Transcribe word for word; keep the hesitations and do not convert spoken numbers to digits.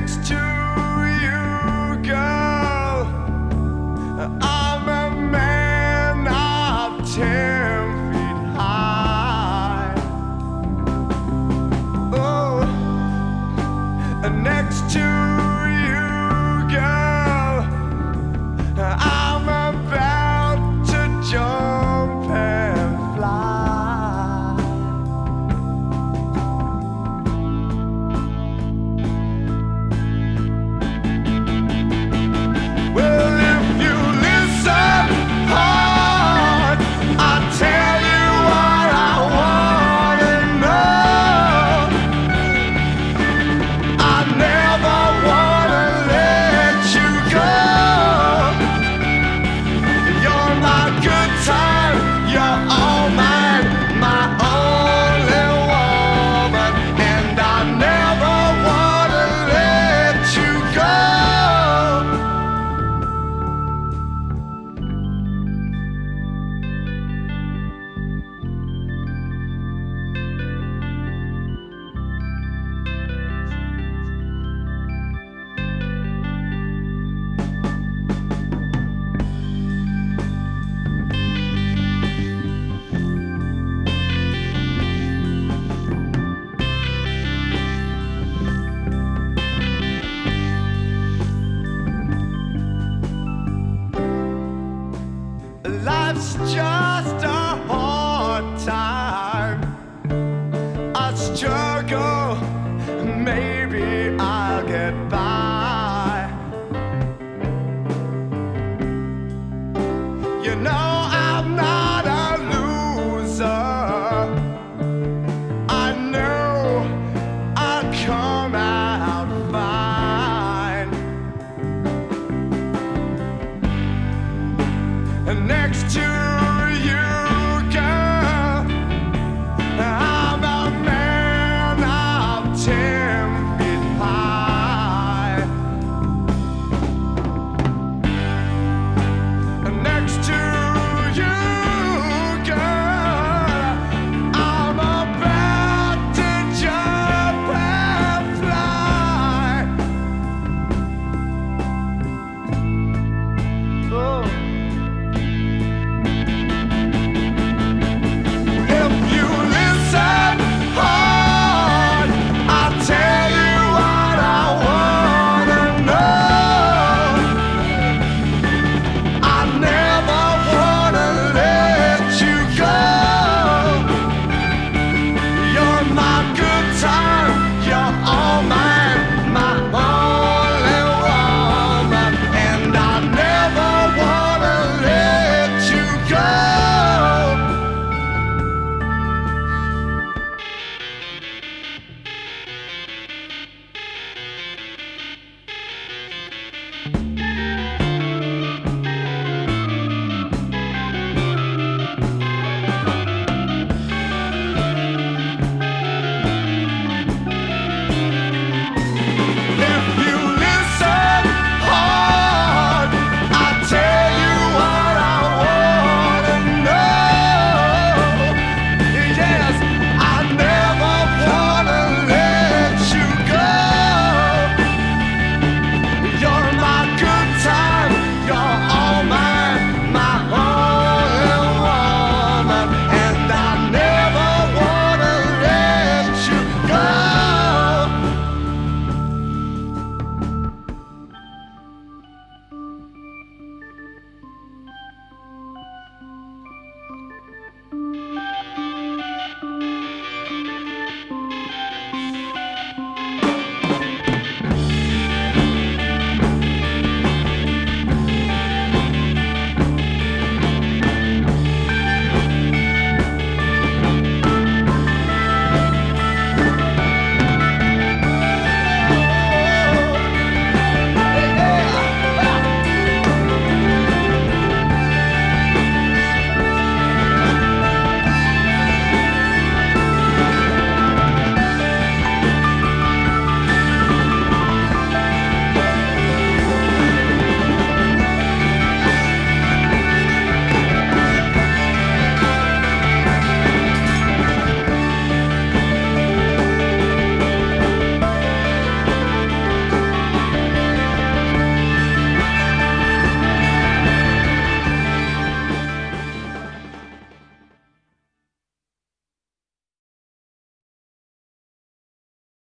next to you, girl, I'm a man of ten feet high. Oh, next to you, girl, I'm about to jump and fly. Well, if you listen hard, I'll tell you what I wanna know. I never wanna let you go. You're my good time, you're all mine, my only woman, and I never wanna let you go. Life's just a hard time, a struggle, maybe I'll get by. You know I'm not a loser, I know I'll come out fine. Next to you, girl, I'm a man of ten.